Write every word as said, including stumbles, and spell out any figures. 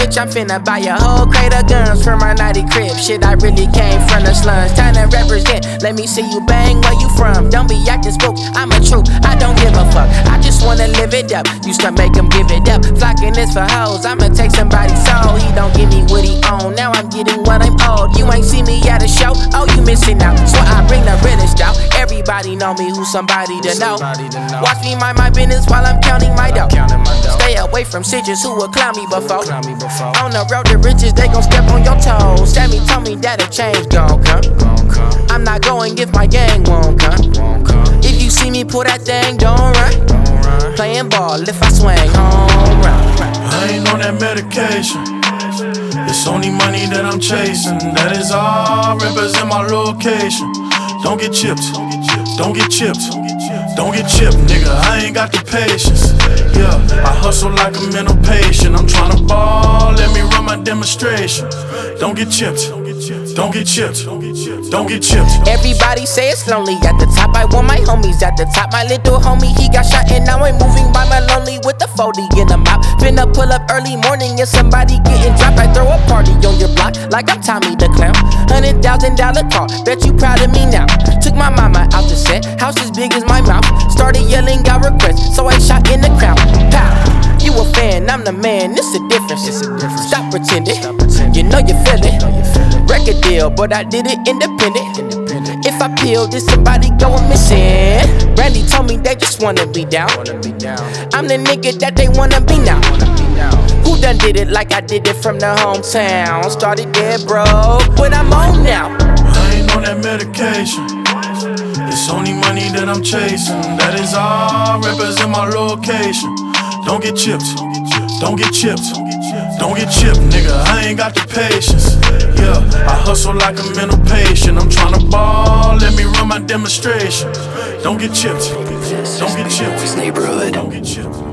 bitch, I'm finna buy a whole crate of guns for my nighty crib. Shit, I really came from the slums. Time to represent, let me see you bang, where you from? Don't be acting spook, I'm a true, I don't give a fuck. I just wanna live it up, used to make him give it up. Flocking this for hoes, I'ma take somebody's soul. He don't give me what he own, now I'm getting what I'm owed. You ain't see me at a show, oh you missing out. So I bring the realest out, everybody know me, who's somebody to know. Watch me mind my business while I'm counting my dough. Stay away from bitches who would clown me before. On the road to riches, they gon' step on your toes. Sammy told me that a change gon' come. I'm not going if my gang won't come. If you see me pull that thing, don't run. Playing ball if I swing home run. I ain't on that medication. It's only money that I'm chasing. That is all represent my location. Don't get chipped. Don't get chipped. Don't get chipped, nigga. I ain't got the patience. Yeah, I hustle like a mental patient. I'm tryna ball, let me run my demonstration. Don't get chipped. Don't get chipped. Don't get chipped. Everybody say it's lonely at the top. I want my homies at the top. My little homie, he got shot and now I'm moving by my lonely with the forty in the mouth. Finna pull up early morning and somebody getting dropped. I throw a party on your block like I'm Tommy the Clown. Hundred thousand dollar car, bet you proud of me now. Took my mama out the set, house as big as my mouth. Started yelling out requests, so I shot in the crowd. Pow! You a fan, I'm the man, it's a difference. It's a difference. Stop pretending, Stop pretending. You know you feel it. Record deal, but I did it independent. independent. If I peel, did somebody go missing? Brandy told me they just wanna be down. I'm the nigga that they wanna be now. Who done did it like I did it from the hometown? Started dead broke, but I'm on now. I ain't on that medication. It's only money that I'm chasing. That is all represent my location. Don't get chipped. Don't get chipped. Don't get chipped, nigga. I ain't got the patience. Yeah, I hustle like a mental patient. I'm tryna ball, let me run my demonstration. Don't get chipped. Don't get chipped. Neighborhood. Don't get chipped.